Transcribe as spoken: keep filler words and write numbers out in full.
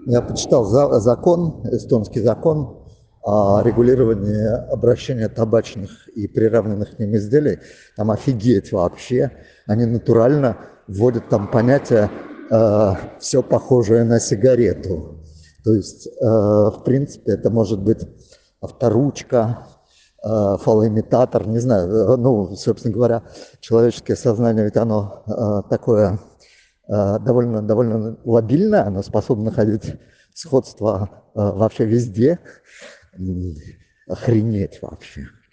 Я почитал за- закон, эстонский закон о регулировании обращения табачных и приравненных к ним изделий. Там офигеть вообще. Они натурально вводят там понятие все похожее на сигарету. То есть, э, в принципе, это может быть авторучка, э, фалоимитатор, не знаю, э, ну, собственно говоря, человеческое сознание, ведь оно э, такое э, довольно, довольно лобильное, оно способно находить сходство э, вообще везде. М, Охренеть вообще.